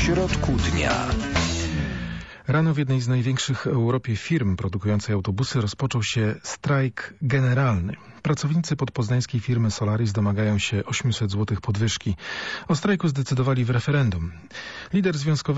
środku dnia. Rano w jednej z największych w Europie firm produkującej autobusy rozpoczął się strajk generalny. Pracownicy podpoznańskiej firmy Solaris domagają się 800 zł podwyżki. O strajku zdecydowali w referendum. Lider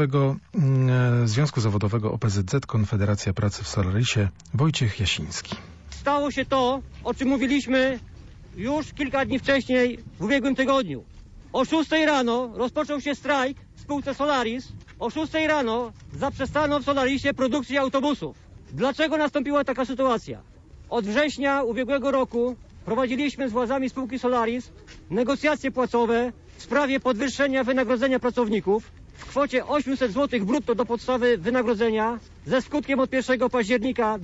Związku Zawodowego OPZZ Konfederacja Pracy w Solarisie Wojciech Jasiński. Stało się to, o czym mówiliśmy już kilka dni wcześniej w ubiegłym tygodniu. O 6 rano rozpoczął się strajk w spółce Solaris. O 6 rano zaprzestano w Solarisie produkcji autobusów. Dlaczego nastąpiła taka sytuacja? Od września ubiegłego roku prowadziliśmy z władzami spółki Solaris negocjacje płacowe w sprawie podwyższenia wynagrodzenia pracowników w kwocie 800 zł brutto do podstawy wynagrodzenia ze skutkiem od 1 października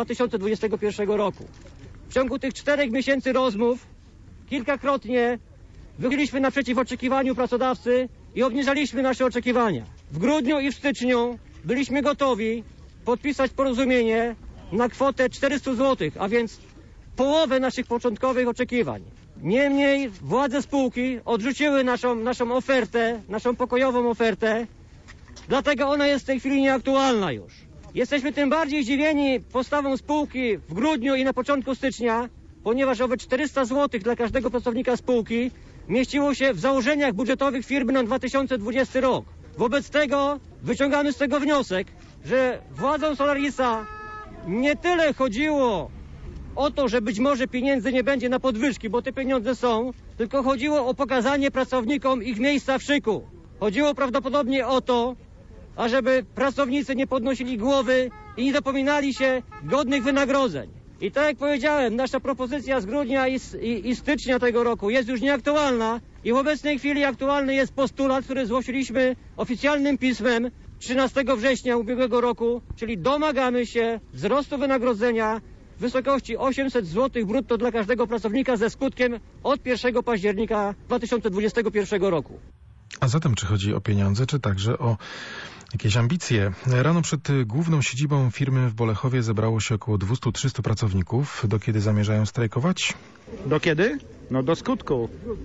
2021 roku. W ciągu tych 4 miesięcy rozmów kilkakrotnie wychyliliśmy naprzeciw oczekiwaniu pracodawcy i obniżaliśmy nasze oczekiwania. W grudniu i w styczniu byliśmy gotowi podpisać porozumienie na kwotę 400 zł, a więc połowę naszych początkowych oczekiwań. Niemniej władze spółki odrzuciły naszą ofertę, naszą pokojową ofertę, dlatego ona jest w tej chwili nieaktualna już. Jesteśmy tym bardziej zdziwieni postawą spółki w grudniu i na początku stycznia, ponieważ owe 400 zł dla każdego pracownika spółki mieściło się w założeniach budżetowych firmy na 2020 rok. Wobec tego wyciągamy z tego wniosek, że władzom Solarisa nie tyle chodziło o to, że być może pieniędzy nie będzie na podwyżki, bo te pieniądze są, tylko chodziło o pokazanie pracownikom ich miejsca w szyku. Chodziło prawdopodobnie o to, ażeby pracownicy nie podnosili głowy i nie dopominali się godnych wynagrodzeń. I tak jak powiedziałem, nasza propozycja z grudnia i stycznia tego roku jest już nieaktualna i w obecnej chwili aktualny jest postulat, który zgłosiliśmy oficjalnym pismem 13 września ubiegłego roku, czyli domagamy się wzrostu wynagrodzenia w wysokości 800 zł brutto dla każdego pracownika ze skutkiem od 1 października 2021 roku. A zatem czy chodzi o pieniądze, czy także o jakieś ambicje? Rano przed główną siedzibą firmy w Bolechowie zebrało się około 200-300 pracowników. Do kiedy zamierzają strajkować? Do kiedy? No do skutku.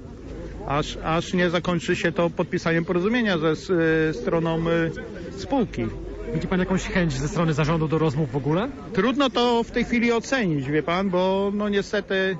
Aż nie zakończy się to podpisaniem porozumienia ze stroną spółki. Widzi pan jakąś chęć ze strony zarządu do rozmów w ogóle? Trudno to w tej chwili ocenić, wie pan, bo no niestety,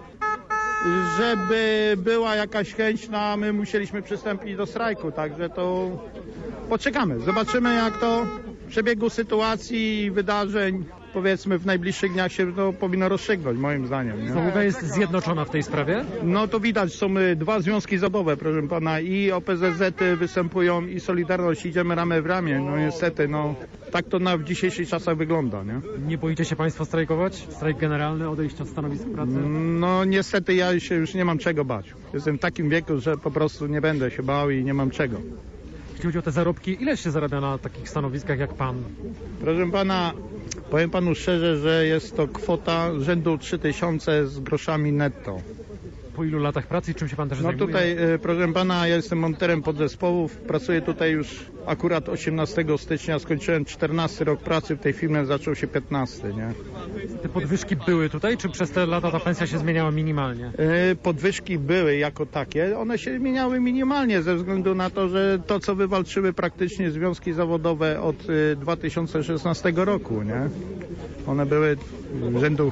żeby była jakaś chęć, no a my musieliśmy przystąpić do strajku, także to poczekamy. Zobaczymy, jak to w przebiegu sytuacji i wydarzeń, powiedzmy, w najbliższych dniach się to powinno rozstrzygnąć, moim zdaniem. Spółka jest zjednoczona w tej sprawie? No to widać, są dwa związki zawodowe, proszę pana, i OPZZ występują i Solidarność, idziemy ramię w ramię. No niestety, no tak to w dzisiejszych czasach wygląda, nie? Nie boicie się państwo strajkować? Strajk generalny, odejść od stanowisk pracy? No niestety ja się już nie mam czego bać. Jestem w takim wieku, że po prostu nie będę się bał i nie mam czego. Jeśli chodzi o te zarobki, ile się zarabia na takich stanowiskach jak pan? Proszę pana, powiem panu szczerze, że jest to kwota rzędu 3000 z groszami netto. Po ilu latach pracy i czym się pan też zajmuje? No tutaj, proszę pana, ja jestem monterem podzespołów, pracuję tutaj już akurat 18 stycznia, skończyłem 14 rok pracy, w tej firmie zaczął się 15, nie? Te podwyżki były tutaj, czy przez te lata ta pensja się zmieniała minimalnie? Podwyżki były jako takie, one się zmieniały minimalnie ze względu na to, że to, co wywalczyły praktycznie związki zawodowe od 2016 roku, nie? One były rzędu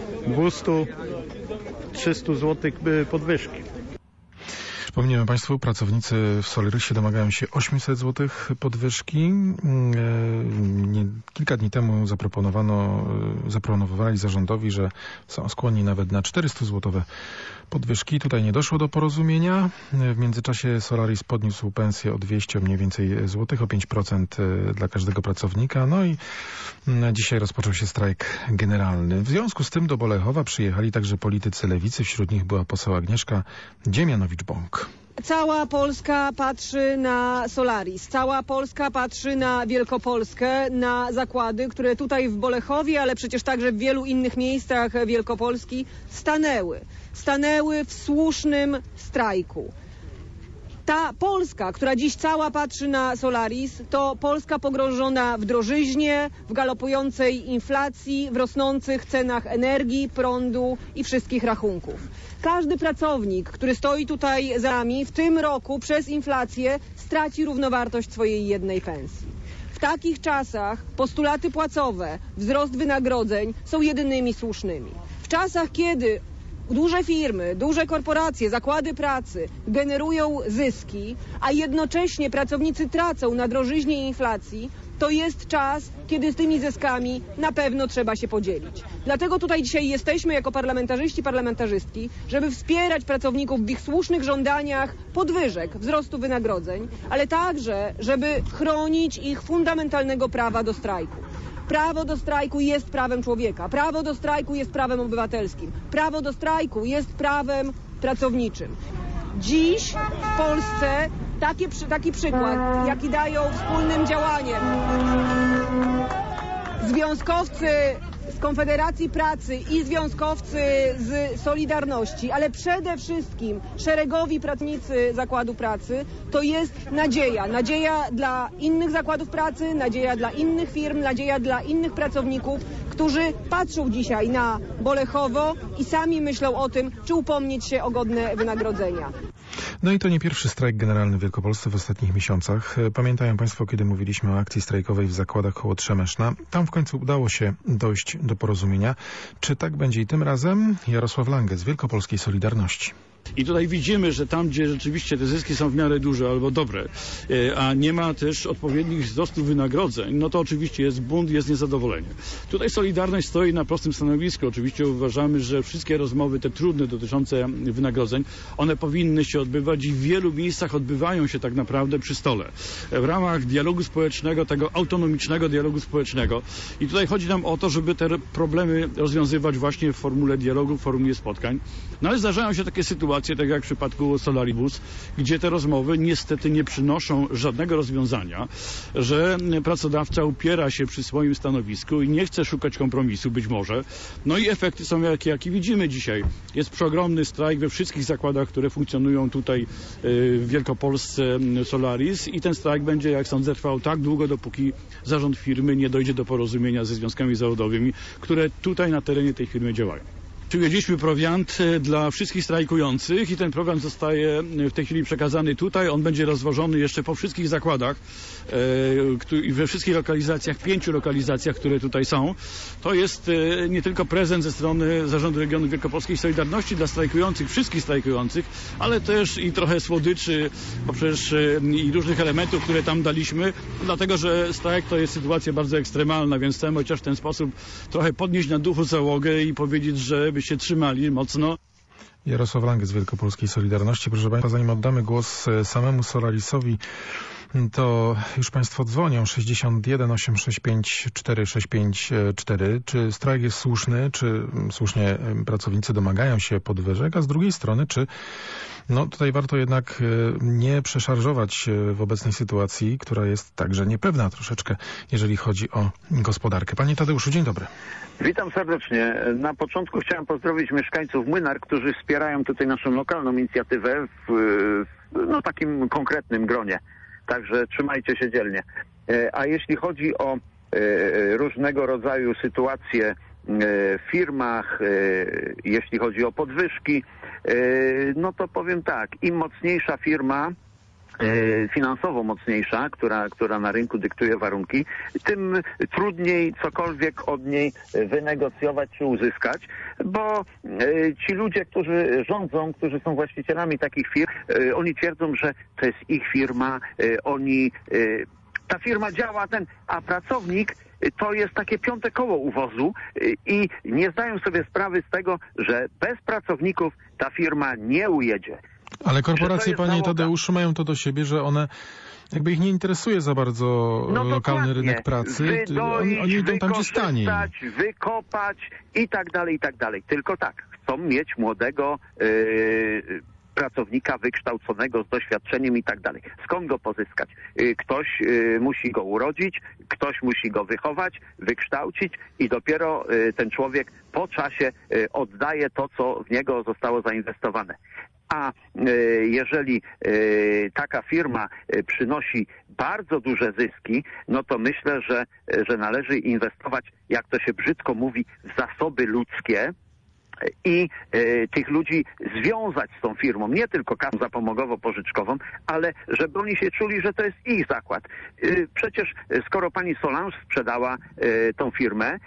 200-300 zł podwyżki. Przypomnijmy państwu, pracownicy w Solarisie domagają się 800 zł podwyżki. Kilka dni temu zaproponowali zarządowi, że są skłonni nawet na 400 zł podwyżki. Tutaj nie doszło do porozumienia. W międzyczasie Solaris podniósł pensję o 200 mniej więcej złotych, o 5% dla każdego pracownika. No i dzisiaj rozpoczął się strajk generalny. W związku z tym do Bolechowa przyjechali także politycy lewicy. Wśród nich była poseł Agnieszka Dziemianowicz-Bąk. Cała Polska patrzy na Solaris, cała Polska patrzy na Wielkopolskę, na zakłady, które tutaj w Bolechowie, ale przecież także w wielu innych miejscach Wielkopolski stanęły w słusznym strajku. Ta Polska, która dziś cała patrzy na Solaris, to Polska pogrążona w drożyźnie, w galopującej inflacji, w rosnących cenach energii, prądu i wszystkich rachunków. Każdy pracownik, który stoi tutaj za nami, w tym roku przez inflację straci równowartość swojej jednej pensji. W takich czasach postulaty płacowe, wzrost wynagrodzeń są jedynymi słusznymi. W czasach, kiedy duże firmy, duże korporacje, zakłady pracy generują zyski, a jednocześnie pracownicy tracą na drożyźnie i inflacji, to jest czas, kiedy z tymi zyskami na pewno trzeba się podzielić. Dlatego tutaj dzisiaj jesteśmy jako parlamentarzyści, parlamentarzystki, żeby wspierać pracowników w ich słusznych żądaniach podwyżek, wzrostu wynagrodzeń, ale także, żeby chronić ich fundamentalnego prawa do strajku. Prawo do strajku jest prawem człowieka. Prawo do strajku jest prawem obywatelskim. Prawo do strajku jest prawem pracowniczym. Dziś w Polsce taki przykład, jaki dają wspólnym działaniem związkowcy z Konfederacji Pracy i związkowcy z Solidarności, ale przede wszystkim szeregowi pracownicy Zakładu Pracy, to jest nadzieja. Nadzieja dla innych zakładów pracy, nadzieja dla innych firm, nadzieja dla innych pracowników, którzy patrzą dzisiaj na Bolechowo i sami myślą o tym, czy upomnieć się o godne wynagrodzenia. No i to nie pierwszy strajk generalny w Wielkopolsce w ostatnich miesiącach. Pamiętają Państwo, kiedy mówiliśmy o akcji strajkowej w zakładach koło Trzemeszna. Tam w końcu udało się dojść do porozumienia. Czy tak będzie i tym razem? Jarosław Lange z Wielkopolskiej Solidarności. I tutaj widzimy, że tam, gdzie rzeczywiście te zyski są w miarę duże albo dobre, a nie ma też odpowiednich wzrostów wynagrodzeń, no to oczywiście jest bunt, jest niezadowolenie. Tutaj Solidarność stoi na prostym stanowisku. Oczywiście uważamy, że wszystkie rozmowy, te trudne dotyczące wynagrodzeń, one powinny się odbywać i w wielu miejscach odbywają się tak naprawdę przy stole. W ramach dialogu społecznego, tego autonomicznego dialogu społecznego. I tutaj chodzi nam o to, żeby te problemy rozwiązywać właśnie w formule dialogu, w formule spotkań. No ale zdarzają się takie sytuacje, tak jak w przypadku Solaribus, gdzie te rozmowy niestety nie przynoszą żadnego rozwiązania, że pracodawca upiera się przy swoim stanowisku i nie chce szukać kompromisu być może. No i efekty są jakie widzimy dzisiaj. Jest przeogromny strajk we wszystkich zakładach, które funkcjonują tutaj w Wielkopolsce Solaris i ten strajk będzie, jak sądzę, trwał tak długo, dopóki zarząd firmy nie dojdzie do porozumienia ze związkami zawodowymi, które tutaj na terenie tej firmy działają. Przywieźliśmy prowiant dla wszystkich strajkujących i ten prowiant zostaje w tej chwili przekazany tutaj. On będzie rozwożony jeszcze po wszystkich zakładach i we wszystkich lokalizacjach, 5 lokalizacjach, które tutaj są. To jest nie tylko prezent ze strony Zarządu Regionu Wielkopolskiej Solidarności dla strajkujących, wszystkich strajkujących, ale też i trochę słodyczy, bo przecież i różnych elementów, które tam daliśmy, dlatego że strajk to jest sytuacja bardzo ekstremalna, więc chcemy chociaż w ten sposób trochę podnieść na duchu załogę i powiedzieć, że by się trzymali mocno. Jarosław Lange z Wielkopolskiej Solidarności. Proszę Państwa, zanim oddamy głos samemu Solarisowi, to już Państwo dzwonią 61 865 4654. Czy strajk jest słuszny? Czy słusznie pracownicy domagają się podwyżek? A z drugiej strony, czy tutaj warto jednak nie przeszarżować w obecnej sytuacji, która jest także niepewna troszeczkę, jeżeli chodzi o gospodarkę. Panie Tadeuszu, dzień dobry. Witam serdecznie. Na początku chciałem pozdrowić mieszkańców Młynar, którzy wspierają tutaj naszą lokalną inicjatywę w takim konkretnym gronie. Także trzymajcie się dzielnie. A jeśli chodzi o różnego rodzaju sytuacje w firmach, jeśli chodzi o podwyżki, no to powiem tak, im mocniejsza firma, finansowo mocniejsza, która na rynku dyktuje warunki, tym trudniej cokolwiek od niej wynegocjować czy uzyskać, bo ci ludzie, którzy rządzą, którzy są właścicielami takich firm, oni twierdzą, że to jest ich firma, ta firma działa, a pracownik to jest takie piąte koło u wozu i nie zdają sobie sprawy z tego, że bez pracowników ta firma nie ujedzie. Ale korporacje, panie Tadeuszu, mają to do siebie, że one jakby ich nie interesuje za bardzo lokalny rynek pracy. Oni idą tam, gdzie jest taniej. Wykopać i tak dalej. Tylko tak, chcą mieć młodego pracownika wykształconego z doświadczeniem i tak dalej. Skąd go pozyskać? Ktoś musi go urodzić, ktoś musi go wychować, wykształcić i dopiero ten człowiek po czasie oddaje to, co w niego zostało zainwestowane. A jeżeli taka firma przynosi bardzo duże zyski, no to myślę, że należy inwestować, jak to się brzydko mówi, w zasoby ludzkie i tych ludzi związać z tą firmą, nie tylko kasą zapomogowo-pożyczkową, ale żeby oni się czuli, że to jest ich zakład. Przecież skoro pani Solange sprzedała tą firmę,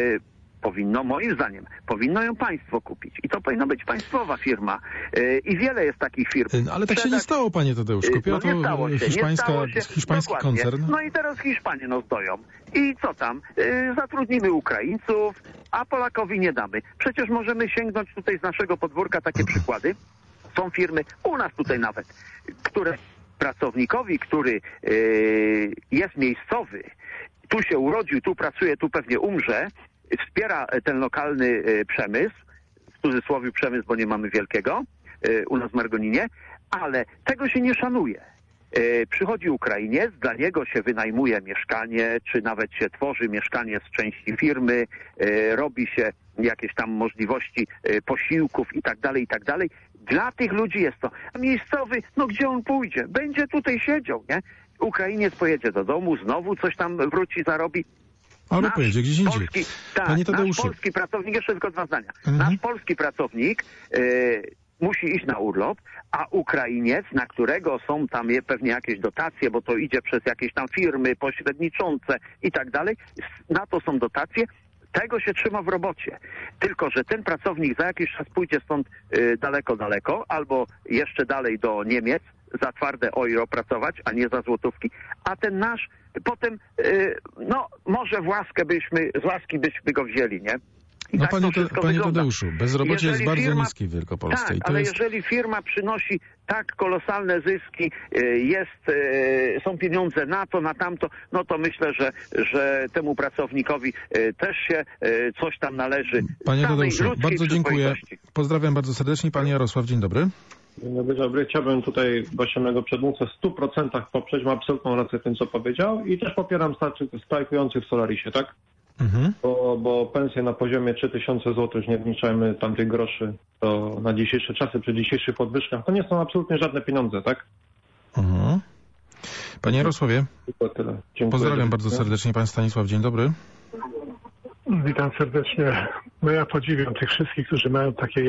moim zdaniem, powinno ją państwo kupić. I to powinna być państwowa firma. I wiele jest takich firm. Ale tak się nie stało, panie Tadeuszku. No nie stało się. Hiszpański koncern. No i teraz Hiszpanie stoją. I co tam? Zatrudnimy Ukraińców, a Polakowi nie damy. Przecież możemy sięgnąć tutaj z naszego podwórka takie przykłady. Są firmy, u nas tutaj nawet, które pracownikowi, który jest miejscowy, tu się urodził, tu pracuje, tu pewnie umrze, wspiera ten lokalny przemysł, w cudzysłowie przemysł, bo nie mamy wielkiego u nas w Margoninie, ale tego się nie szanuje. Przychodzi Ukrainiec, dla niego się wynajmuje mieszkanie, czy nawet się tworzy mieszkanie z części firmy, robi się jakieś tam możliwości posiłków i tak dalej, i tak dalej. Dla tych ludzi jest to. A miejscowy, no gdzie on pójdzie? Będzie tutaj siedział, nie? Ukrainiec pojedzie do domu, znowu coś tam wróci, zarobi. Ale pojedzie gdzieś indziej. Panie Tadeuszu. Nasz polski pracownik, jeszcze tylko 2 zdania. Nasz polski pracownik musi iść na urlop, a Ukrainiec, na którego są tam pewnie jakieś dotacje, bo to idzie przez jakieś tam firmy pośredniczące i tak dalej, na to są dotacje, tego się trzyma w robocie. Tylko że ten pracownik za jakiś czas pójdzie stąd daleko, albo jeszcze dalej do Niemiec, za twarde euro pracować, a nie za złotówki, a ten nasz potem, może z łaski byśmy go wzięli, nie? I tak panie Tadeuszu, bezrobocie jest bardzo niskie w Wielkopolsce. Tak, ale jeżeli firma przynosi tak kolosalne zyski, są pieniądze na to, na tamto, no to myślę, że temu pracownikowi też się coś tam należy. Panie Tadeuszu, bardzo dziękuję. Pozdrawiam bardzo serdecznie. Pan Jarosław, dzień dobry. Dzień dobry. Chciałbym tutaj właśnie mojego przedmówcę w 100% poprzeć. Ma absolutną rację w tym, co powiedział i też popieram strajkujących w Solarisie, tak? Bo pensje na poziomie 3000 zł, już nie wliczajmy tamtych groszy, to na dzisiejsze czasy, przy dzisiejszych podwyżkach, to nie są absolutnie żadne pieniądze, tak? Panie Jarosławie, tyle. Pozdrawiam bardzo serdecznie. Pan Stanisław, dzień dobry. Witam serdecznie. No ja podziwiam tych wszystkich, którzy mają takie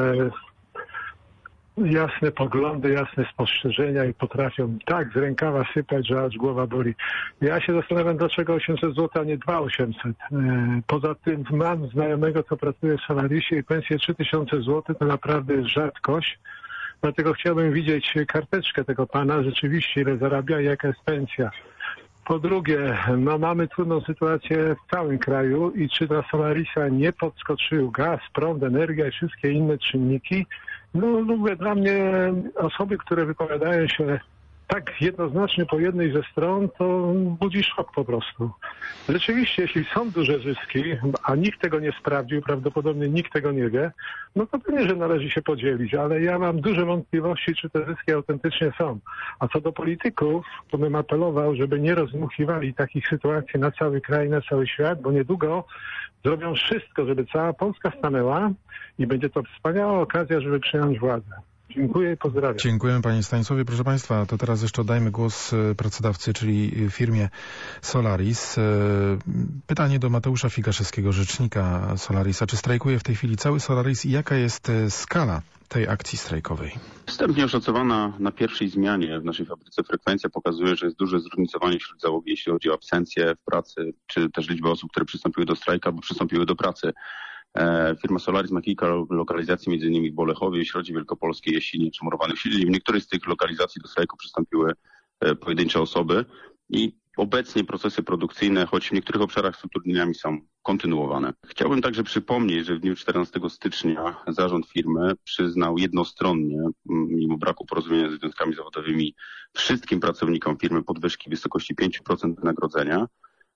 jasne poglądy, jasne spostrzeżenia i potrafią tak z rękawa sypać, że aż głowa boli. Ja się zastanawiam, dlaczego 800 zł, a nie 2800. Poza tym mam znajomego, co pracuje w Solarisie i pensję 3000 zł to naprawdę jest rzadkość. Dlatego chciałbym widzieć karteczkę tego pana, rzeczywiście ile zarabia i jaka jest pensja. Po drugie, mamy trudną sytuację w całym kraju i czy dla Solarisa nie podskoczył gaz, prąd, energia i wszystkie inne czynniki? Mówię, dla mnie osoby, które wypowiadają się tak jednoznacznie po jednej ze stron, to budzi szok po prostu. Rzeczywiście, jeśli są duże zyski, a nikt tego nie sprawdził, prawdopodobnie nikt tego nie wie, no to pewnie, że należy się podzielić, ale ja mam duże wątpliwości, czy te zyski autentycznie są. A co do polityków, to bym apelował, żeby nie rozdmuchiwali takich sytuacji na cały kraj, na cały świat, bo niedługo zrobią wszystko, żeby cała Polska stanęła i będzie to wspaniała okazja, żeby przejąć władzę. Dziękuję i pozdrawiam. Dziękujemy panie Stanisławie. Proszę państwa, to teraz jeszcze oddajmy głos pracodawcy, czyli firmie Solaris. Pytanie do Mateusza Figaszewskiego, rzecznika Solarisa. Czy strajkuje w tej chwili cały Solaris i jaka jest skala tej akcji strajkowej? Wstępnie oszacowana na pierwszej zmianie w naszej fabryce frekwencja pokazuje, że jest duże zróżnicowanie wśród załogi, jeśli chodzi o absencję w pracy, czy też liczbę osób, które przystąpiły do strajku albo przystąpiły do pracy. Firma Solaris ma kilka lokalizacji, m.in. w Bolechowie, Środzie Wielkopolskiej, Jesinie czy Murowanych Siedli. W niektórych z tych lokalizacji do strajku przystąpiły pojedyncze osoby i obecnie procesy produkcyjne, choć w niektórych obszarach z utrudnieniami, są kontynuowane. Chciałbym także przypomnieć, że w dniu 14 stycznia zarząd firmy przyznał jednostronnie, mimo braku porozumienia ze związkami zawodowymi, wszystkim pracownikom firmy podwyżki w wysokości 5% wynagrodzenia.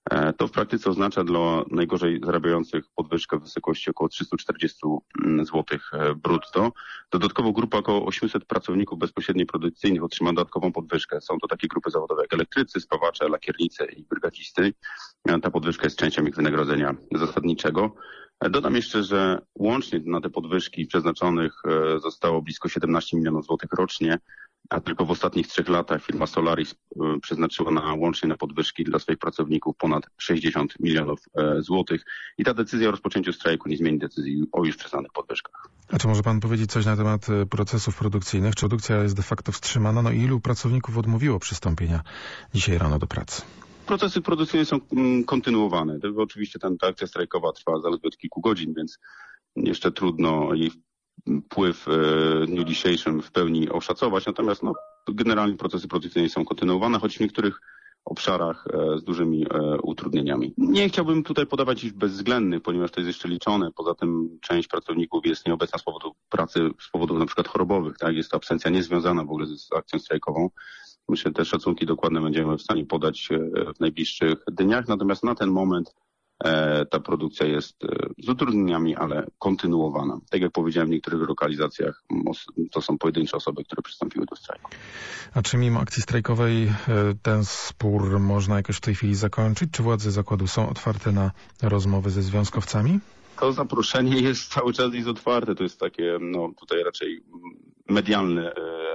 To w praktyce oznacza dla najgorzej zarabiających podwyżkę w wysokości około 340 zł brutto. Dodatkowo grupa około 800 pracowników bezpośrednio produkcyjnych otrzyma dodatkową podwyżkę. Są to takie grupy zawodowe jak elektrycy, spawacze, lakiernicy i brygadzisty. Ta podwyżka jest częścią ich wynagrodzenia zasadniczego. Dodam jeszcze, że łącznie na te podwyżki przeznaczonych zostało blisko 17 milionów złotych rocznie, a tylko w ostatnich 3 latach firma Solaris przeznaczyła łącznie na podwyżki dla swoich pracowników ponad 60 milionów złotych. I ta decyzja o rozpoczęciu strajku nie zmieni decyzji o już przyznanych podwyżkach. A czy może pan powiedzieć coś na temat procesów produkcyjnych? Czy produkcja jest de facto wstrzymana? No i ilu pracowników odmówiło przystąpienia dzisiaj rano do pracy? Procesy produkcyjne są kontynuowane. Oczywiście ta akcja strajkowa trwa zaledwie od kilku godzin, więc jeszcze trudno jej wpływ w dniu dzisiejszym w pełni oszacować. Natomiast generalnie procesy produkcyjne są kontynuowane, choć w niektórych obszarach z dużymi utrudnieniami. Nie chciałbym tutaj podawać liczb bezwzględnych, ponieważ to jest jeszcze liczone. Poza tym część pracowników jest nieobecna z powodu pracy, z powodów na przykład chorobowych. Tak? Jest to absencja niezwiązana w ogóle z akcją strajkową. Myślę, że te szacunki dokładne będziemy w stanie podać w najbliższych dniach. Natomiast na ten moment ta produkcja jest z utrudnieniami, ale kontynuowana. Tak jak powiedziałem, w niektórych lokalizacjach to są pojedyncze osoby, które przystąpiły do strajku. A czy mimo akcji strajkowej ten spór można jakoś w tej chwili zakończyć? Czy władze zakładu są otwarte na rozmowy ze związkowcami? To zaproszenie jest cały czas otwarte. To jest takie, tutaj raczej medialny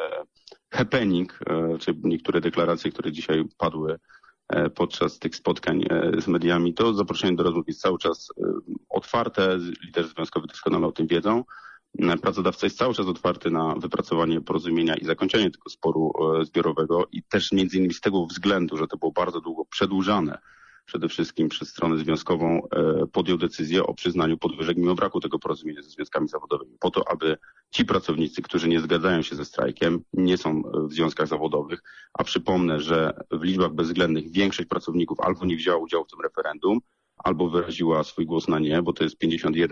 happening, czy niektóre deklaracje, które dzisiaj padły podczas tych spotkań z mediami. To zaproszenie do rozmów jest cały czas otwarte. Liderzy związkowi doskonale o tym wiedzą. Pracodawca jest cały czas otwarty na wypracowanie porozumienia i zakończenie tego sporu zbiorowego i też między innymi z tego względu, że to było bardzo długo przedłużane przede wszystkim przez stronę związkową, podjął decyzję o przyznaniu podwyżek mimo braku tego porozumienia ze związkami zawodowymi. Po to, aby ci pracownicy, którzy nie zgadzają się ze strajkiem, nie są w związkach zawodowych, a przypomnę, że w liczbach bezwzględnych większość pracowników albo nie wzięła udziału w tym referendum, albo wyraziła swój głos na nie, bo to jest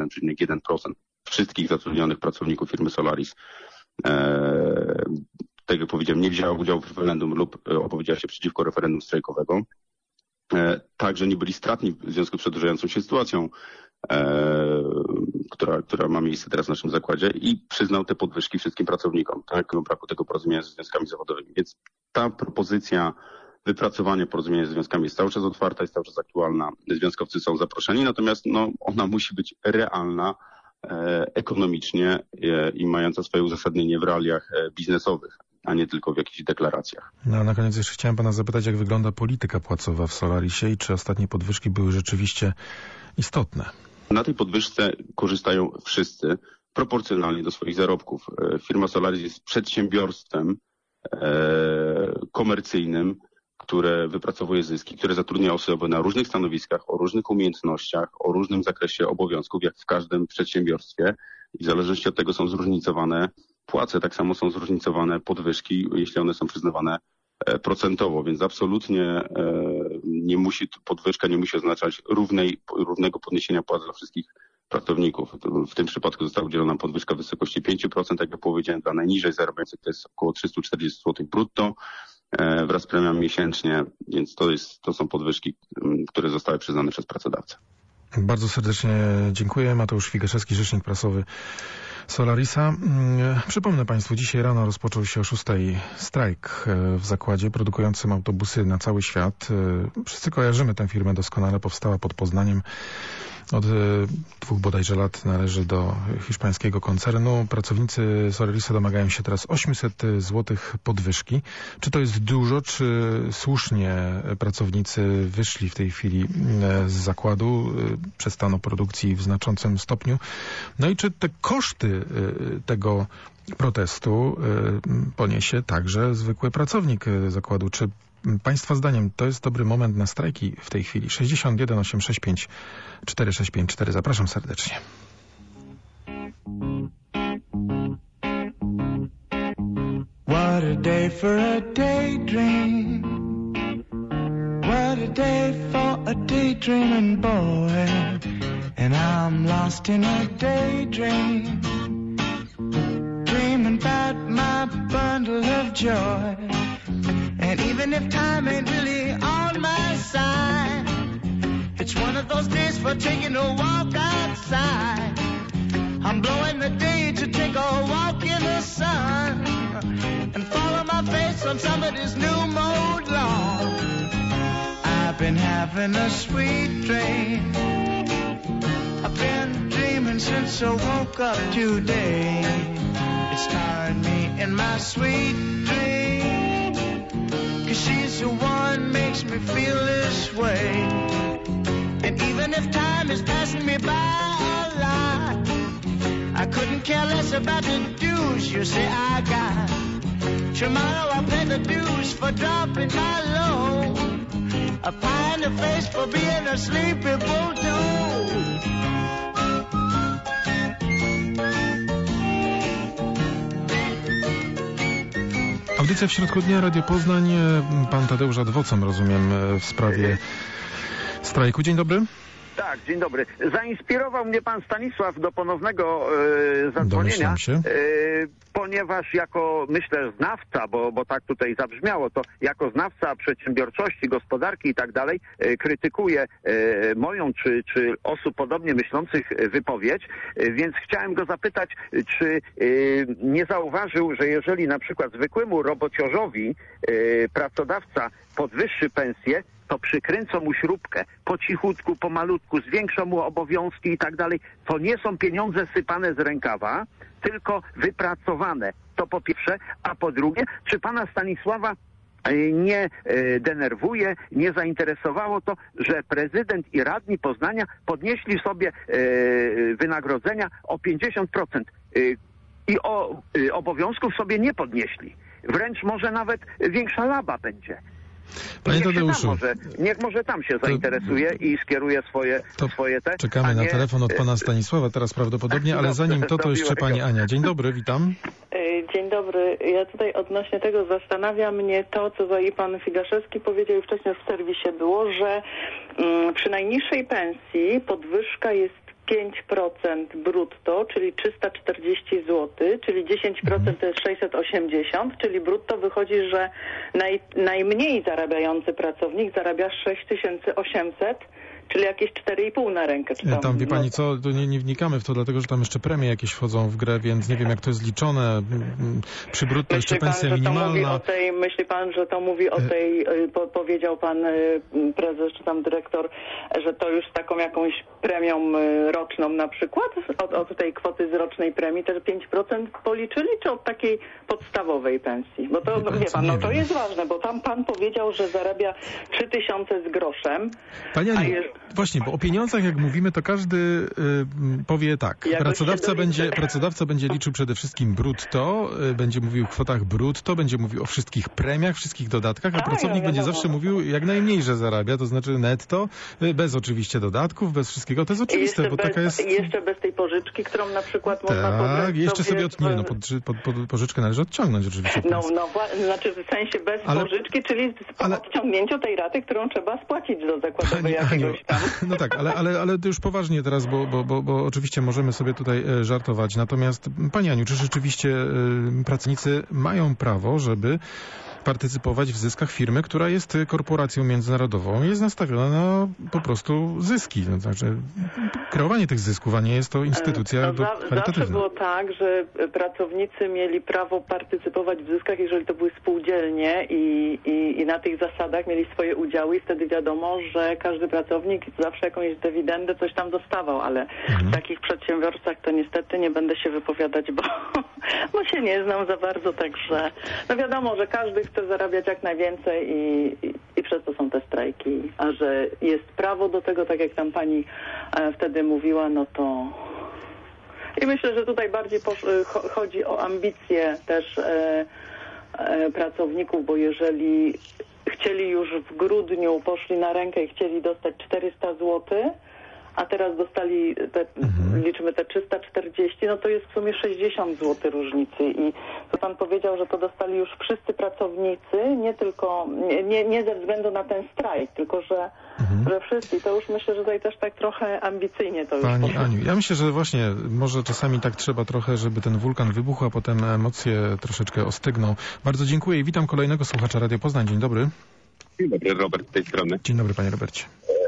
51,1% wszystkich zatrudnionych pracowników firmy Solaris. Tak jak powiedziałem, nie wzięła udziału w referendum lub opowiedziała się przeciwko referendum strajkowego. Także nie byli stratni w związku z przedłużającą się sytuacją, która ma miejsce teraz w naszym zakładzie i przyznał te podwyżki wszystkim pracownikom, tak, w braku tego porozumienia ze związkami zawodowymi. Więc ta propozycja wypracowania porozumienia ze związkami jest cały czas otwarta, jest cały czas aktualna. Związkowcy są zaproszeni, natomiast ona musi być realna ekonomicznie i mająca swoje uzasadnienie w realiach biznesowych, a nie tylko w jakichś deklaracjach. No, na koniec jeszcze chciałem pana zapytać, jak wygląda polityka płacowa w Solarisie i czy ostatnie podwyżki były rzeczywiście istotne? Na tej podwyżce korzystają wszyscy proporcjonalnie do swoich zarobków. Firma Solaris jest przedsiębiorstwem komercyjnym, które wypracowuje zyski, które zatrudnia osoby na różnych stanowiskach, o różnych umiejętnościach, o różnym zakresie obowiązków, jak w każdym przedsiębiorstwie. I w zależności od tego są zróżnicowane płace, tak samo są zróżnicowane podwyżki, jeśli one są przyznawane procentowo, więc absolutnie podwyżka nie musi oznaczać równego podniesienia płac dla wszystkich pracowników. W tym przypadku została udzielona podwyżka w wysokości 5%, jak ja powiedziałem, dla najniżej zarabiających to jest około 340 zł brutto wraz z premią miesięcznie, więc to są podwyżki, które zostały przyznane przez pracodawcę. Bardzo serdecznie dziękuję. Mateusz Figaszewski, rzecznik prasowy Solarisa. Przypomnę Państwu, dzisiaj rano rozpoczął się o 6:00 strajk w zakładzie produkującym autobusy na cały świat. Wszyscy kojarzymy tę firmę doskonale, powstała pod Poznaniem. Od 2 bodajże lat należy do hiszpańskiego koncernu. Pracownicy Solarisa domagają się teraz 800 zł podwyżki. Czy to jest dużo, czy słusznie pracownicy wyszli w tej chwili z zakładu, przestano produkcji w znaczącym stopniu? No i czy te koszty tego protestu poniesie także zwykły pracownik zakładu? Czy Państwa zdaniem to jest dobry moment na strajki w tej chwili? 61 865 4654. Zapraszam serdecznie. What a day for a daydream. What a day for a daydreaming boy. And I'm lost in a daydream. Dreaming about my bundle of joy. And even if time ain't really on my side, It's one of those days for taking a walk outside. I'm blowing the day to take a walk in the sun and follow my face on somebody's new mode lawn. I've been having a sweet dream. I've been dreaming since I woke up today. It's tiring me in my sweet dream, 'cause she's the one makes me feel this way. And even if time is passing me by a lot, I couldn't care less about the dues you say I got. Tomorrow I'll pay the dues for dropping my load, a pie in the face for being a sleepy bulldog. Audycja w środku dnia, Radio Poznań. Pan Tadeusz Adwocem, rozumiem, w sprawie strajku. Dzień dobry. Tak, dzień dobry. Zainspirował mnie pan Stanisław do ponownego zadzwonienia, ponieważ jako, myślę, znawca, bo tak tutaj zabrzmiało to, jako znawca przedsiębiorczości, gospodarki i tak dalej, krytykuje moją czy osób podobnie myślących wypowiedź, więc chciałem go zapytać, czy nie zauważył, że jeżeli na przykład zwykłemu robociarzowi pracodawca podwyższy pensję, to przykręcą mu śrubkę po cichutku, pomalutku, zwiększą mu obowiązki i tak dalej. To nie są pieniądze sypane z rękawa, tylko wypracowane. To po pierwsze. A po drugie, czy pana Stanisława nie denerwuje, nie zainteresowało to, że prezydent i radni Poznania podnieśli sobie wynagrodzenia o 50% i obowiązków sobie nie podnieśli. Wręcz może nawet większa laba będzie. Panie Tadeuszu, niech może tam się zainteresuje i skieruje swoje te... Czekamy na telefon od pana Stanisława teraz prawdopodobnie, ale zanim to jeszcze pani Ania. Dzień dobry, witam. Dzień dobry. Ja tutaj odnośnie tego zastanawia mnie to, co i pan Figaszewski powiedział i wcześniej w serwisie było, że przy najniższej pensji podwyżka jest 5% brutto, czyli 340 zł, czyli 10% to jest 680, czyli brutto wychodzi, że najmniej zarabiający pracownik zarabia 6800, czyli jakieś 4,5 na rękę. Czy tam wie pani co, to nie wnikamy w to, dlatego że tam jeszcze premie jakieś wchodzą w grę, więc nie wiem jak to jest liczone. Przy brutto jeszcze pensja minimalna. Myśli pan, że to mówi o tej, powiedział pan prezes czy tam dyrektor, że to już z taką jakąś premią roczną na przykład, od tej kwoty z rocznej premii też 5% policzyli, czy od takiej podstawowej pensji? Bo to, wie pan, no to jest ważne, bo tam pan powiedział, że zarabia 3000 z groszem. Panie Aniu, właśnie, bo o pieniądzach jak mówimy, to każdy powie tak. Pracodawca będzie liczył przede wszystkim brutto, będzie mówił o kwotach brutto, będzie mówił o wszystkich premiach, wszystkich dodatkach, a pracownik będzie zawsze mówił jak najmniej, że zarabia, to znaczy netto, bez oczywiście dodatków, bez wszystkiego. To jest oczywiste, bo taka jest... Jeszcze bez tej pożyczki, którą na przykład można pobrać. Tak, jeszcze sobie pożyczkę należy odciągnąć oczywiście. Znaczy w sensie bez pożyczki, czyli po odciągnięciu tej raty, którą trzeba spłacić do zakładowej jakiegoś tam. No tak, ale to już poważnie teraz, bo oczywiście możemy sobie tutaj żartować. Natomiast pani Aniu, czy rzeczywiście pracownicy mają prawo, żeby partycypować w zyskach firmy, która jest korporacją międzynarodową, jest nastawiona na po prostu zyski. No, znaczy kreowanie tych zysków, a nie jest to instytucja charytatywna. Zawsze było tak, że pracownicy mieli prawo partycypować w zyskach, jeżeli to były spółdzielnie i na tych zasadach mieli swoje udziały i wtedy wiadomo, że każdy pracownik zawsze jakąś dywidendę coś tam dostawał, ale w takich przedsiębiorstwach to niestety nie będę się wypowiadać, bo się nie znam za bardzo, także no wiadomo, że każdy chce zarabiać jak najwięcej i przez to są te strajki, a że jest prawo do tego, tak jak tam pani wtedy mówiła, no to i myślę, że tutaj bardziej chodzi o ambicje też pracowników, bo jeżeli chcieli już w grudniu, poszli na rękę i chcieli dostać 400 zł, a teraz dostali, liczymy te 340, no to jest w sumie 60 zł różnicy. I to pan powiedział, że to dostali już wszyscy pracownicy, nie tylko, nie ze względu na ten strajk, tylko że wszyscy. To już myślę, że tutaj też tak trochę ambicyjnie to już Pani Aniu, ja myślę, że właśnie może czasami tak trzeba trochę, żeby ten wulkan wybuchł, a potem emocje troszeczkę ostygną. Bardzo dziękuję i witam kolejnego słuchacza Radio Poznań. Dzień dobry. Dzień dobry, Robert z tej strony. Dzień dobry, panie Robercie.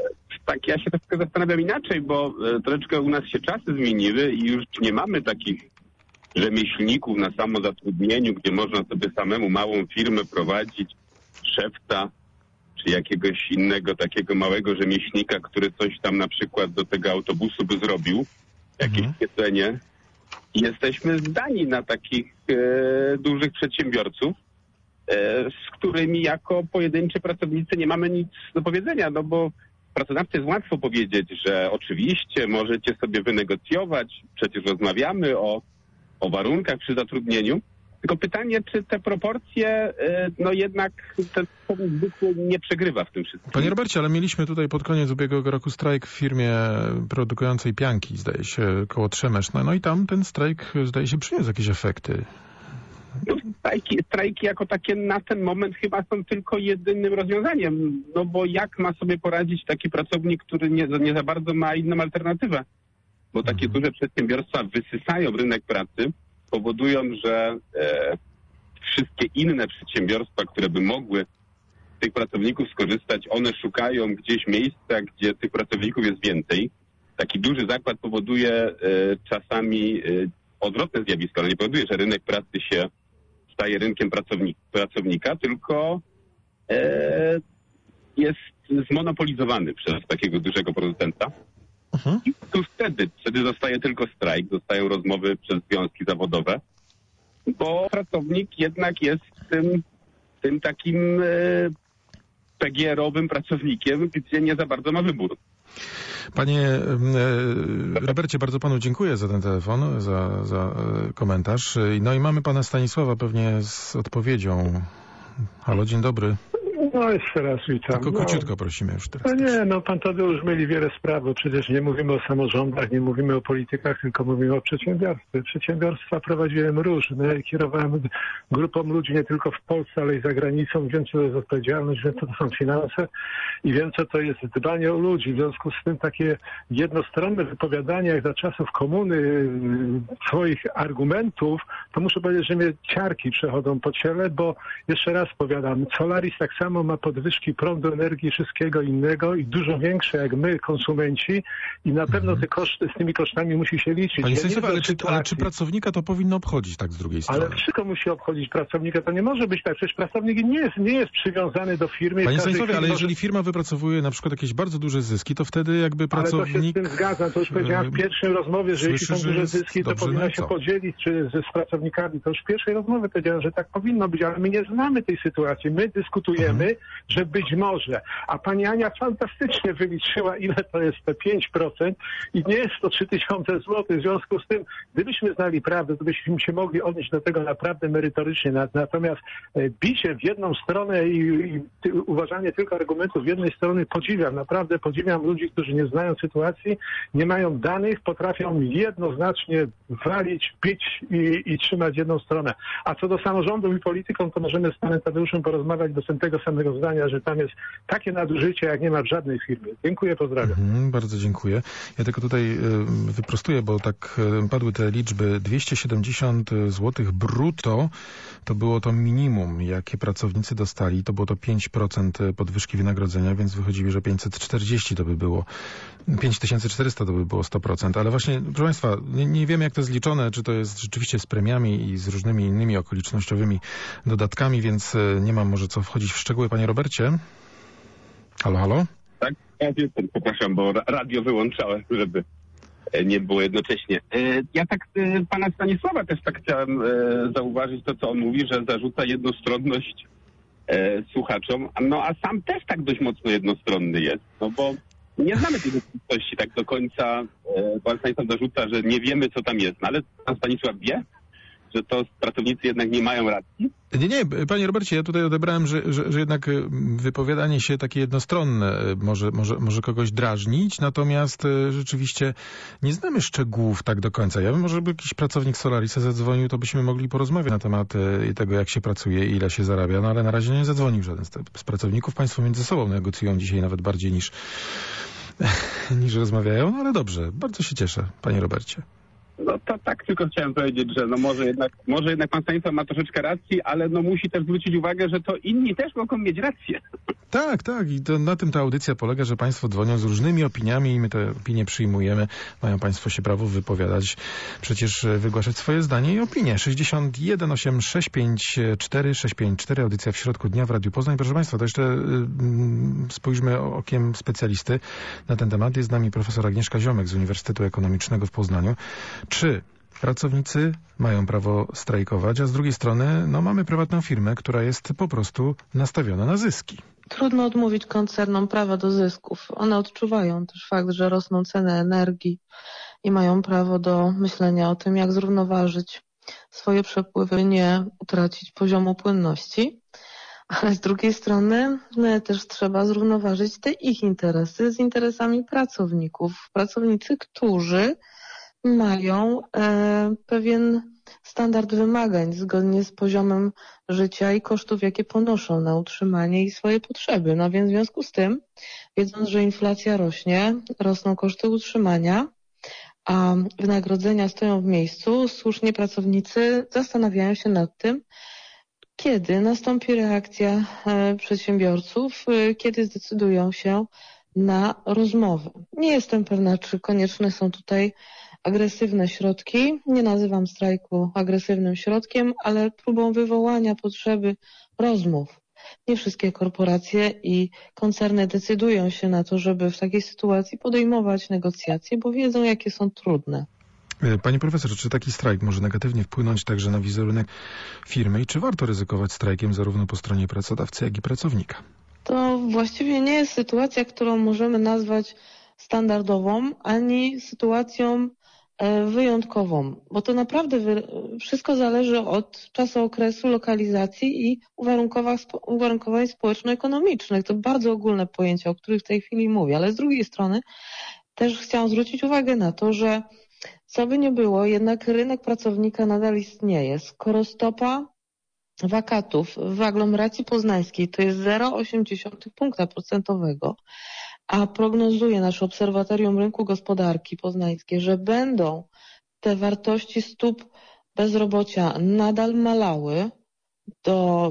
Tak, ja się troszkę zastanawiam inaczej, bo troszeczkę u nas się czasy zmieniły i już nie mamy takich rzemieślników na samozatrudnieniu, gdzie można sobie samemu małą firmę prowadzić, szewca, czy jakiegoś innego takiego małego rzemieślnika, który coś tam na przykład do tego autobusu by zrobił, jakieś jedzenie. I jesteśmy zdani na takich dużych przedsiębiorców, z którymi jako pojedynczy pracownicy nie mamy nic do powiedzenia, no bo pracodawcy jest łatwo powiedzieć, że oczywiście możecie sobie wynegocjować, przecież rozmawiamy o warunkach przy zatrudnieniu, tylko pytanie, czy te proporcje, no jednak ten zwykły nie przegrywa w tym wszystkim. Panie Robercie, ale mieliśmy tutaj pod koniec ubiegłego roku strajk w firmie produkującej pianki, zdaje się, koło Trzemeszna. No i tam ten strajk, zdaje się, przyniósł jakieś efekty. No, strajki jako takie na ten moment chyba są tylko jedynym rozwiązaniem, no bo jak ma sobie poradzić taki pracownik, który nie za bardzo ma inną alternatywę? Bo takie duże przedsiębiorstwa wysysają rynek pracy, powodują, że wszystkie inne przedsiębiorstwa, które by mogły z tych pracowników skorzystać, one szukają gdzieś miejsca, gdzie tych pracowników jest więcej. Taki duży zakład powoduje czasami odwrotne zjawisko, ale nie powoduje, że rynek pracy się staje rynkiem pracownika, tylko jest zmonopolizowany przez takiego dużego producenta. I tu wtedy zostaje tylko strajk, zostają rozmowy przez związki zawodowe, bo pracownik jednak jest tym takim PGR-owym pracownikiem, gdzie nie za bardzo ma wybór. Panie Robercie, bardzo panu dziękuję za ten telefon, za komentarz. No i mamy pana Stanisława pewnie z odpowiedzią. Halo, dzień dobry. No jeszcze raz witam. Tylko króciutko prosimy już teraz. No nie, no pan Tadeusz myli wiele spraw, bo przecież nie mówimy o samorządach, nie mówimy o politykach, tylko mówimy o przedsiębiorstwie. Przedsiębiorstwa prowadziłem różne, kierowałem grupą ludzi nie tylko w Polsce, ale i za granicą. Wiem, co to jest odpowiedzialność, wiem, co to są finanse i wiem, co to jest dbanie o ludzi. W związku z tym takie jednostronne wypowiadania jak za czasów komuny swoich argumentów, to muszę powiedzieć, że mnie ciarki przechodzą po ciele, bo jeszcze raz powiadam, Solaris tak samo ma podwyżki prądu, energii, wszystkiego innego i dużo większe jak my, konsumenci, i na pewno te koszty, z tymi kosztami musi się liczyć. Panie Stanisławie, ale czy pracownika to powinno obchodzić tak z drugiej strony? Ale wszystko musi obchodzić pracownika, to nie może być tak, przecież pracownik nie jest przywiązany do firmy. Panie Stanisławie, ale jeżeli firma wypracowuje na przykład jakieś bardzo duże zyski, to wtedy jakby pracownik... Ale to się z tym zgadzam, to już powiedziałem w pierwszej rozmowie, że jeśli są duże zyski, to powinno się podzielić z pracownikami. To już w pierwszej rozmowie powiedziałem, że tak powinno być, ale my nie znamy tej sytuacji. My dyskutujemy, że być może. A pani Ania fantastycznie wyliczyła, ile to jest te 5% i nie jest to 3000 zł. W związku z tym, gdybyśmy znali prawdę, to byśmy się mogli odnieść do tego naprawdę merytorycznie. Natomiast bicie w jedną stronę i uważanie tylko argumentów z jednej strony podziwiam. Naprawdę podziwiam ludzi, którzy nie znają sytuacji, nie mają danych, potrafią jednoznacznie walić, bić i trzymać jedną stronę. A co do samorządów i polityką, to możemy z panem Tadeuszem porozmawiać, bo jestem tego samego zdania, że tam jest takie nadużycie, jak nie ma w żadnej firmie. Dziękuję, pozdrawiam. Bardzo dziękuję. Ja tylko tutaj wyprostuję, bo tak padły te liczby. 270 zł brutto to było to minimum, jakie pracownicy dostali. To było to 5% podwyżki wynagrodzenia, więc wychodziło, że 540 to by było. 5400 to by było 100%. Ale właśnie, proszę Państwa, nie wiemy, jak to jest liczone, czy to jest rzeczywiście z premiami i z różnymi innymi okolicznościowymi dodatkami, więc nie mam może co wchodzić w szczegóły. Panie Robercie? Halo, halo? Tak, ja jestem, przepraszam, bo radio wyłączałem, żeby nie było jednocześnie. Ja tak pana Stanisława też tak chciałem zauważyć to, co on mówi, że zarzuca jednostronność słuchaczom, no a sam też tak dość mocno jednostronny jest, no bo nie znamy tej rzeczywistości tak do końca. Pan Stanisław zarzuca, że nie wiemy, co tam jest, no ale pan Stanisław wie, że to pracownicy jednak nie mają racji? Nie, panie Robercie, ja tutaj odebrałem, że jednak wypowiadanie się takie jednostronne może kogoś drażnić, natomiast rzeczywiście nie znamy szczegółów tak do końca. Ja bym może by jakiś pracownik Solarisa zadzwonił, to byśmy mogli porozmawiać na temat tego, jak się pracuje i ile się zarabia, no ale na razie nie zadzwonił żaden z pracowników. Państwo między sobą negocjują dzisiaj nawet bardziej niż rozmawiają, no ale dobrze, bardzo się cieszę, panie Robercie. No to tak tylko chciałem powiedzieć, że no może jednak pan Stanisław ma troszeczkę racji, ale no musi też zwrócić uwagę, że to inni też mogą mieć rację. Tak, i to na tym ta audycja polega, że państwo dzwonią z różnymi opiniami i my te opinie przyjmujemy. Mają państwo się prawo wypowiadać, przecież wygłaszać swoje zdanie i opinie. 61 8 654 654, audycja w środku dnia w Radiu Poznań. Proszę państwa, to jeszcze spójrzmy okiem specjalisty na ten temat. Jest z nami profesor Agnieszka Ziomek z Uniwersytetu Ekonomicznego w Poznaniu. Czy pracownicy mają prawo strajkować, a z drugiej strony mamy prywatną firmę, która jest po prostu nastawiona na zyski? Trudno odmówić koncernom prawa do zysków. One odczuwają też fakt, że rosną ceny energii i mają prawo do myślenia o tym, jak zrównoważyć swoje przepływy, nie utracić poziomu płynności. Ale z drugiej strony też trzeba zrównoważyć te ich interesy z interesami pracowników. Pracownicy, którzy mają pewien standard wymagań zgodnie z poziomem życia i kosztów, jakie ponoszą na utrzymanie i swoje potrzeby. No więc w związku z tym, wiedząc, że inflacja rośnie, rosną koszty utrzymania, a wynagrodzenia stoją w miejscu, słusznie pracownicy zastanawiają się nad tym, kiedy nastąpi reakcja przedsiębiorców, kiedy zdecydują się na rozmowę. Nie jestem pewna, czy konieczne są tutaj agresywne środki. Nie nazywam strajku agresywnym środkiem, ale próbą wywołania potrzeby rozmów. Nie wszystkie korporacje i koncerny decydują się na to, żeby w takiej sytuacji podejmować negocjacje, bo wiedzą, jakie są trudne. Pani profesor, czy taki strajk może negatywnie wpłynąć także na wizerunek firmy i czy warto ryzykować strajkiem zarówno po stronie pracodawcy, jak i pracownika? To właściwie nie jest sytuacja, którą możemy nazwać standardową, ani sytuacją wyjątkową, bo to naprawdę wszystko zależy od czasu, okresu, lokalizacji i uwarunkowań społeczno-ekonomicznych. To bardzo ogólne pojęcia, o których w tej chwili mówię, ale z drugiej strony też chciałam zwrócić uwagę na to, że co by nie było, jednak rynek pracownika nadal istnieje. Skoro stopa wakatów w aglomeracji poznańskiej to jest 0,8 punkta procentowego, a prognozuje nasze Obserwatorium Rynku Gospodarki Poznańskie, że będą te wartości stóp bezrobocia nadal malały do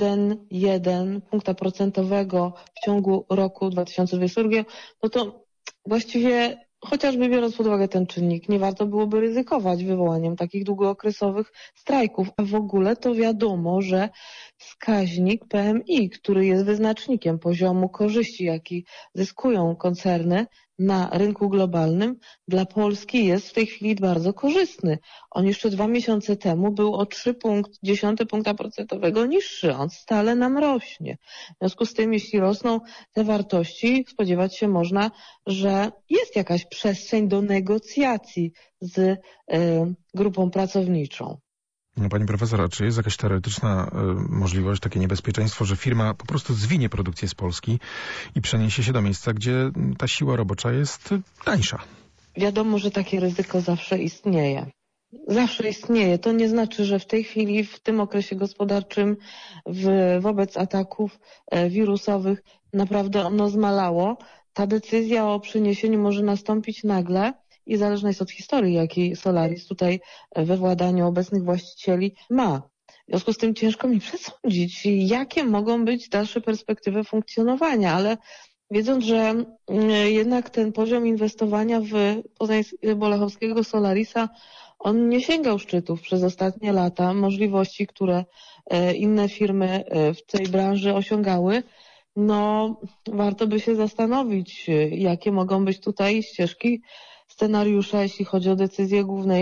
1,1 punkta procentowego w ciągu roku 2022, no to właściwie chociażby biorąc pod uwagę ten czynnik, nie warto byłoby ryzykować wywołaniem takich długookresowych strajków. A w ogóle to wiadomo, że wskaźnik PMI, który jest wyznacznikiem poziomu korzyści, jaki zyskują koncerny na rynku globalnym, dla Polski jest w tej chwili bardzo korzystny. On jeszcze 2 miesiące temu był o 0,3 punkta procentowego niższy. On stale nam rośnie. W związku z tym, jeśli rosną te wartości, spodziewać się można, że jest jakaś przestrzeń do negocjacji z grupą pracowniczą. Pani profesor, czy jest jakaś teoretyczna możliwość, takie niebezpieczeństwo, że firma po prostu zwinie produkcję z Polski i przeniesie się do miejsca, gdzie ta siła robocza jest tańsza? Wiadomo, że takie ryzyko zawsze istnieje. Zawsze istnieje. To nie znaczy, że w tej chwili, w tym okresie gospodarczym, wobec ataków wirusowych naprawdę ono zmalało. Ta decyzja o przeniesieniu może nastąpić nagle i zależna jest od historii, jaki Solaris tutaj we władaniu obecnych właścicieli ma. W związku z tym ciężko mi przesądzić, jakie mogą być dalsze perspektywy funkcjonowania, ale wiedząc, że jednak ten poziom inwestowania w Bolechowskiego Solarisa, on nie sięgał szczytów przez ostatnie lata, możliwości, które inne firmy w tej branży osiągały, no warto by się zastanowić, jakie mogą być tutaj ścieżki scenariusza, jeśli chodzi o decyzję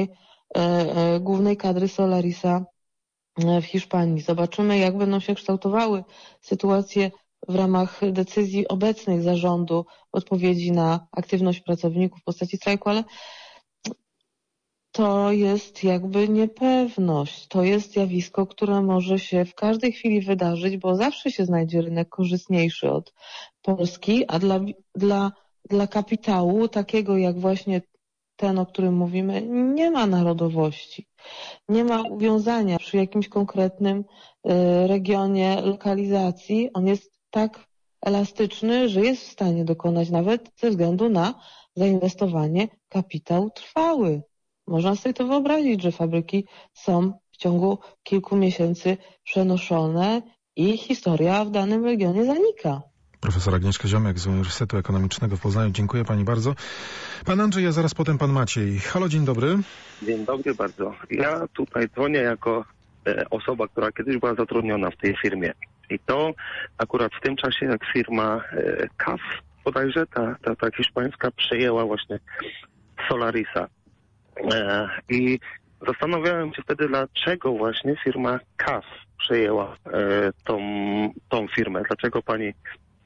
głównej kadry Solarisa w Hiszpanii. Zobaczymy, jak będą się kształtowały sytuacje w ramach decyzji obecnych zarządu w odpowiedzi na aktywność pracowników w postaci strajku, ale to jest jakby niepewność. To jest zjawisko, które może się w każdej chwili wydarzyć, bo zawsze się znajdzie rynek korzystniejszy od Polski, a dla kapitału, takiego jak właśnie ten, o którym mówimy, nie ma narodowości. Nie ma uwiązania przy jakimś konkretnym regionie, lokalizacji. On jest tak elastyczny, że jest w stanie dokonać nawet ze względu na zainwestowanie kapitał trwały. Można sobie to wyobrazić, że fabryki są w ciągu kilku miesięcy przenoszone i historia w danym regionie zanika. Profesor Agnieszka Ziomek z Uniwersytetu Ekonomicznego w Poznaniu. Dziękuję pani bardzo. Pan Andrzej, a zaraz potem pan Maciej. Halo, dzień dobry. Dzień dobry bardzo. Ja tutaj dzwonię jako osoba, która kiedyś była zatrudniona w tej firmie. I to akurat w tym czasie, jak firma CAF, bodajże ta hiszpańska, przejęła właśnie Solarisa. I zastanawiałem się wtedy, dlaczego właśnie firma CAF przejęła tą firmę. Dlaczego pani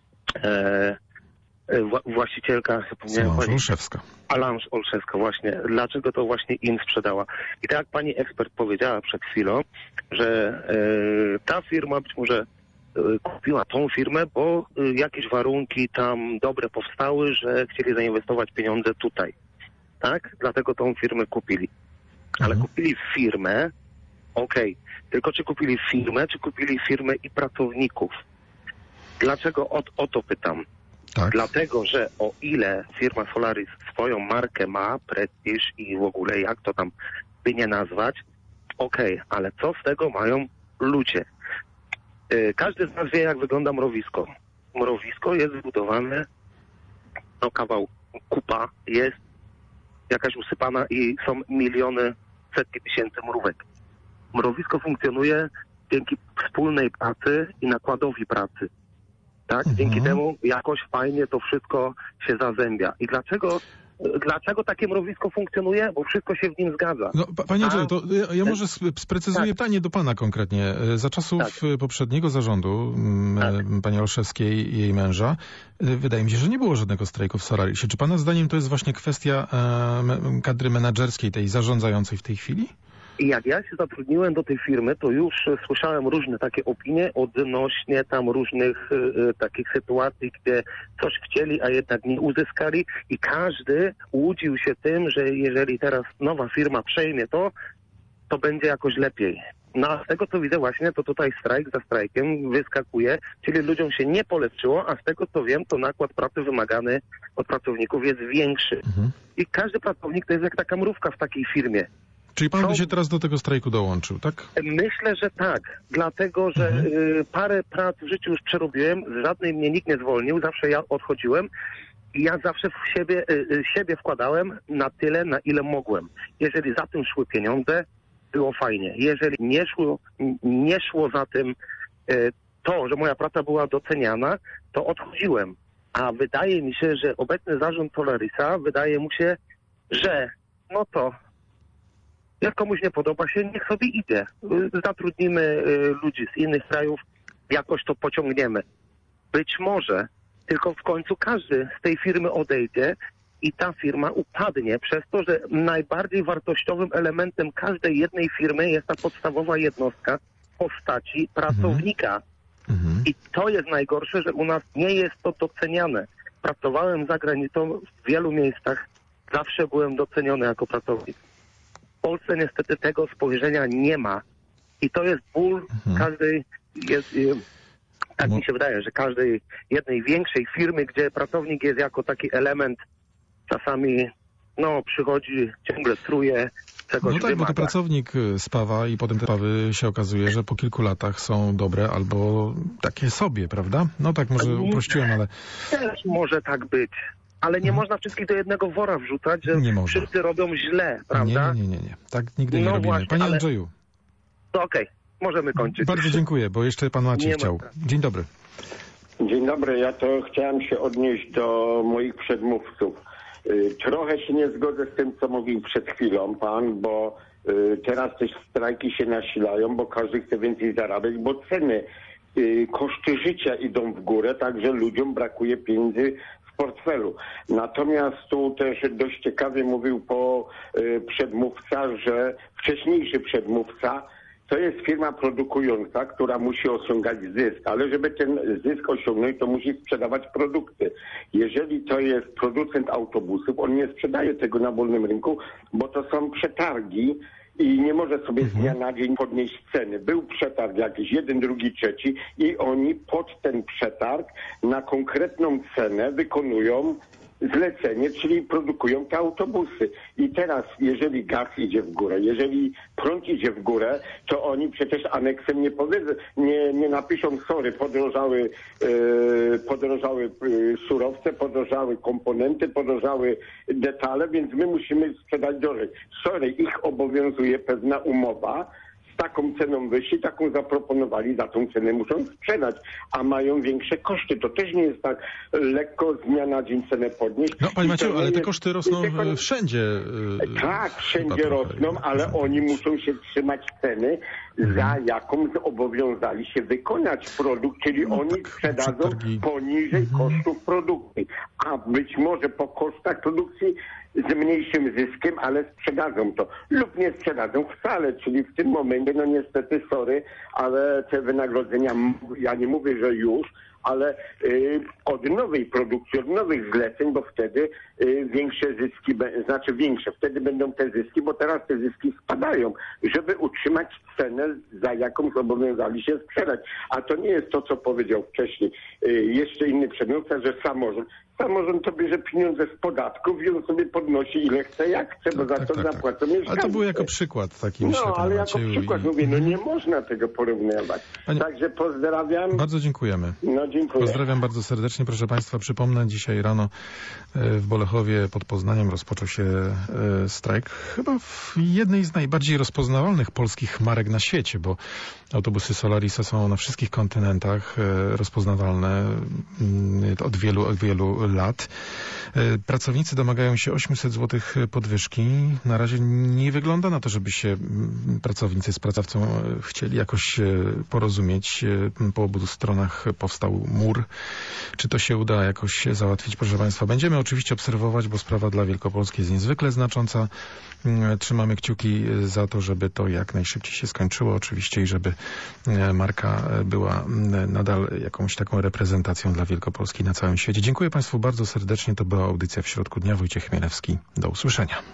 właścicielka, Solange Olszewska. Solange Olszewska, właśnie. Dlaczego to właśnie im sprzedała? I tak jak pani ekspert powiedziała przed chwilą, że ta firma być może kupiła tą firmę, bo jakieś warunki tam dobre powstały, że chcieli zainwestować pieniądze tutaj. Tak? Dlatego tą firmę kupili. Ale kupili firmę, okej. Tylko czy kupili firmę, czy kupili firmę i pracowników? Dlaczego o to pytam? Tak. Dlatego, że o ile firma Solaris swoją markę ma, prestiż i w ogóle jak to tam by nie nazwać, ale co z tego mają ludzie? Każdy z nas wie, jak wygląda mrowisko. Mrowisko jest zbudowane, kawał kupa jest jakaś usypana i są miliony, setki tysięcy mrówek. Mrowisko funkcjonuje dzięki wspólnej pracy i nakładowi pracy. Tak? Dzięki temu jakoś fajnie to wszystko się zazębia. I dlaczego takie mrowisko funkcjonuje? Bo wszystko się w nim zgadza. No, panie Andrzeju, to ja może sprecyzuję pytanie do pana konkretnie. Za czasów poprzedniego zarządu, pani Olszewskiej i jej męża, wydaje mi się, że nie było żadnego strajku w Solarisie. Czy pana zdaniem to jest właśnie kwestia kadry menadżerskiej, tej zarządzającej w tej chwili? I jak ja się zatrudniłem do tej firmy, to już słyszałem różne takie opinie odnośnie tam różnych takich sytuacji, gdzie coś chcieli, a jednak nie uzyskali i każdy łudził się tym, że jeżeli teraz nowa firma przejmie to będzie jakoś lepiej. No a z tego co widzę właśnie, to tutaj strajk za strajkiem wyskakuje, czyli ludziom się nie polepszyło, a z tego co wiem, to nakład pracy wymagany od pracowników jest większy. I każdy pracownik to jest jak taka mrówka w takiej firmie. Czyli pan by się teraz do tego strajku dołączył, tak? Myślę, że tak. Dlatego, że parę prac w życiu już przerobiłem, z żadnej mnie nikt nie zwolnił, zawsze ja odchodziłem i ja zawsze w siebie wkładałem na tyle, na ile mogłem. Jeżeli za tym szły pieniądze, było fajnie. Jeżeli nie szło za tym to, że moja praca była doceniana, to odchodziłem. A wydaje mi się, że obecny zarząd Solarisa, wydaje mu się, że jak komuś nie podoba się, niech sobie idzie. Zatrudnimy ludzi z innych krajów, jakoś to pociągniemy. Być może, tylko w końcu każdy z tej firmy odejdzie i ta firma upadnie przez to, że najbardziej wartościowym elementem każdej jednej firmy jest ta podstawowa jednostka w postaci pracownika. I to jest najgorsze, że u nas nie jest to doceniane. Pracowałem za granicą w wielu miejscach, zawsze byłem doceniony jako pracownik. W Polsce niestety tego spojrzenia nie ma. I to jest ból każdej, tak mi się wydaje, że każdej jednej większej firmy, gdzie pracownik jest jako taki element, czasami przychodzi, ciągle truje, czegoś No tak, wymaga. bo to pracownik spawa i potem te spawy się okazuje, że po kilku latach są dobre albo takie sobie, prawda? No tak, może uprościłem, ale... Też może tak być. Ale nie można wszystkich do jednego wora wrzucać, że wszyscy robią źle, prawda? Nie. Tak nigdy nie robimy. Właśnie, Panie Andrzeju. To okej, możemy kończyć. Bardzo dziękuję, bo jeszcze pan Maciej chciał. Dzień dobry. Dzień dobry, ja to chciałem się odnieść do moich przedmówców. Trochę się nie zgodzę z tym, co mówił przed chwilą pan, bo teraz też strajki się nasilają, bo każdy chce więcej zarabiać, bo ceny, koszty życia idą w górę, także ludziom brakuje pieniędzy w portfelu. Natomiast tu też dość ciekawie mówił przedmówca, że wcześniejszy przedmówca, to jest firma produkująca, która musi osiągać zysk, ale żeby ten zysk osiągnąć, to musi sprzedawać produkty. Jeżeli to jest producent autobusów, on nie sprzedaje tego na wolnym rynku, bo to są przetargi i nie może sobie z dnia na dzień podnieść ceny. Był przetarg jakiś, 1, 2, 3 i oni pod ten przetarg na konkretną cenę wykonują zlecenie, czyli produkują te autobusy. I teraz, jeżeli gaz idzie w górę, jeżeli prąd idzie w górę, to oni przecież aneksem nie napiszą, sorry, podrożały surowce, podrożały komponenty, podrożały detale, więc my musimy sprzedać drożej. Sorry, ich obowiązuje pewna umowa, z taką ceną wyszli, taką zaproponowali, za tą cenę muszą sprzedać, a mają większe koszty. To też nie jest tak lekko z dnia na dzień cenę podnieść. No, panie Macieju, ale te koszty rosną wszędzie. Tak, wszędzie rosną, ale oni muszą się trzymać ceny, za jaką zobowiązali się wykonać produkt, czyli oni sprzedadzą poniżej kosztów produkcji. A być może po kosztach produkcji z mniejszym zyskiem, ale sprzedadzą to. Lub nie sprzedadzą wcale, czyli w tym momencie, no niestety, sorry, ale te wynagrodzenia, ja nie mówię, że już, ale od nowej produkcji, od nowych zleceń, bo wtedy większe zyski, znaczy większe, wtedy będą te zyski, bo teraz te zyski spadają, żeby utrzymać cenę, za jaką zobowiązali się sprzedać. A to nie jest to, co powiedział wcześniej jeszcze inny przedmówca, że samorząd to bierze pieniądze z podatków i on sobie podnosi ile chce, jak chce, bo za to zapłacą mieszkańcy. Ale to był jako przykład taki, myślę, no, ale jako przykład mówię, no nie można tego porównywać. Także pozdrawiam. Bardzo dziękujemy. No dziękuję. Pozdrawiam bardzo serdecznie. Proszę Państwa, przypomnę, dzisiaj rano w Bolechowie pod Poznaniem rozpoczął się strajk chyba w jednej z najbardziej rozpoznawalnych polskich marek na świecie, bo autobusy Solarisa są na wszystkich kontynentach rozpoznawalne od wielu lat. Pracownicy domagają się 800 zł podwyżki. Na razie nie wygląda na to, żeby się pracownicy z pracodawcą chcieli jakoś porozumieć. Po obu stronach powstał mur. Czy to się uda jakoś załatwić, proszę Państwa? Będziemy oczywiście obserwować, bo sprawa dla Wielkopolski jest niezwykle znacząca. Trzymamy kciuki za to, żeby to jak najszybciej się skończyło oczywiście i żeby marka była nadal jakąś taką reprezentacją dla Wielkopolski na całym świecie. Dziękuję Państwu bardzo serdecznie. To była audycja W środku dnia. Wojciech Chmielewski. Do usłyszenia.